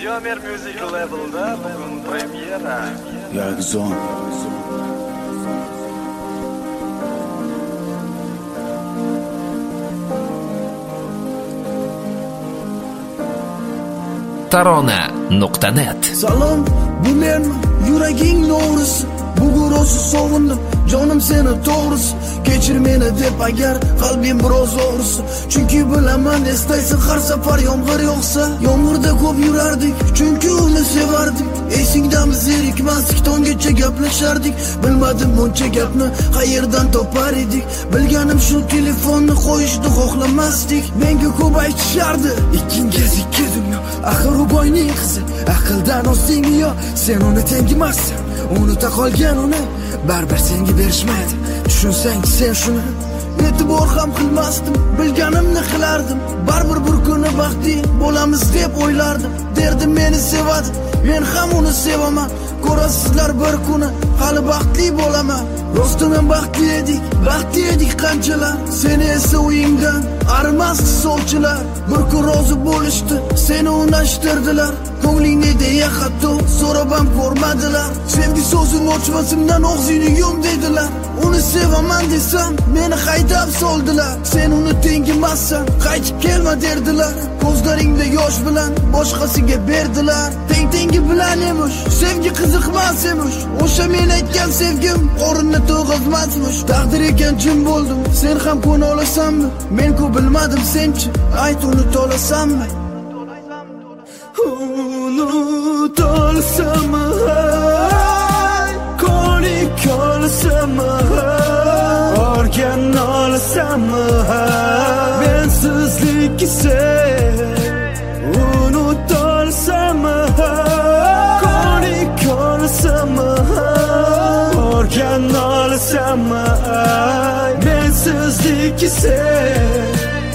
Yomer Music Label'da bugun premyera. Yakzon. Tarona.net. Salom, bu menmi? Yuraging no'risi. Bugun rosa sog'indim, jonim seni to'g'risi. Kechir meni deb agar qalbim biroz og'risa. Chunki bilaman eslaysan har safar yomg'ir yog'sa. Yomg'irda ko'p yurardik, chunki uni sevardik. Esingdami zerikmasdik, tonggacha gaplashardik. Bilmadim buncha gapni qayerdan topar edik. Bilganim shu telefonni qo'yishni xohlamasdik. Menga ko'p aytishardi, ikkingiz ikki dunyo. Axir u boyning qizi, aqldan ostingmi yo? Sen uni tengimassan. Unuta qolgan uni baribir senga berishmaydi. Tushunsang sen shuni e'tibor ham qilmasdim. Bilganimni qilardim. Baribir bir kuni baxtli bo'lamiz deb o'ylardim. Derdim meni sevadi, men ham uni sevaman. Ko'rasizlar bir kuni hali baxtli bo'laman. Rostdan baxtli edik qanchalar. Seni esa uyingdan arimasdi sovchilar. Bir kun rozi bo'lishdi, seni unashtirdilar. Ko'nglingni deya hatto so'rab ham ko'rmadilar. Sevgi so'zini ochmasimdan og'zingni yum dedilar. Uni sevaman desam meni haydab soldilar. Sen uni tengimassan, qaytib kelma derdilar. Ko'zlaringda yosh bilan boshqasiga berdilar. Tengi bilan emish, sevgi qiziqmas emish. O'sha men aytgan sevgim o'rinni to'g'izmasmish. Taqdir ekan jim bo'ldim, sen ham ko'na olasanmi? Men ku bilmadim senchi, ayt unut olasanmi? Unut olasanmi? Ko'nik olasanmi? Organ olasanmi? Mensizlik sen unut olasanmi? Ko'nik olasanmi? Organ olasanmi? Mensizlik sen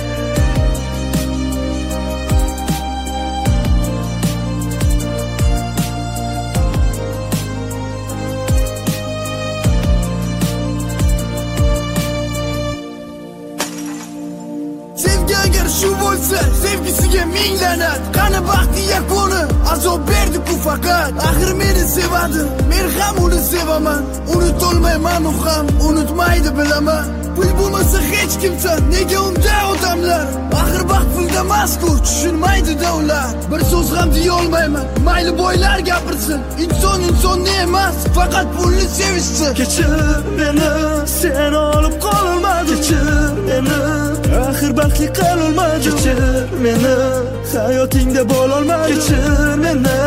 shu bo'lsa, sevgisiga minglanat. Qani baxti yakuni, azob berdi-ku faqat. Axir meni sevadi, men ham uni sevaman. Unutolmayman, u ham unutmaydi bilaman. Pul bo'lmasa hech kimsa, nega unda odamlar? Axir baxt pulda mazkur, tushunmaydi-da ular. Bir so'z ham deya olmayman, mayli boylar gapirsin. Inson ne emas, faqat pulni sevishsin. Kechir meni, sen olib qololmading. Kechir meni, axir baxtli qilolmading. Kechir meni, hayotingda bo'lolmading. Kechir meni,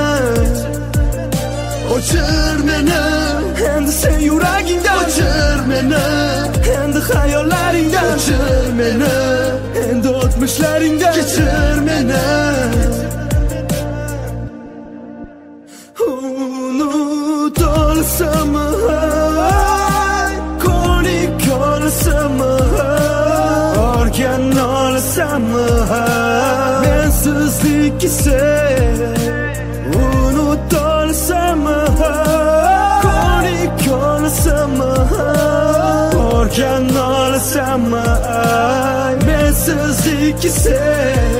o'chir meni, endi sen yuragingdan. O'chir meni, endi xayollaringdan. O'chir meni, endi o'tmishlaringdan. Kechir meni, unut olasanmi? Ko'nik olasanmi? Organ olasanmi? Mensizlik sen unut olasanmi? Ko'nik olasanmi? Organ olasanmi? Mensizlik sen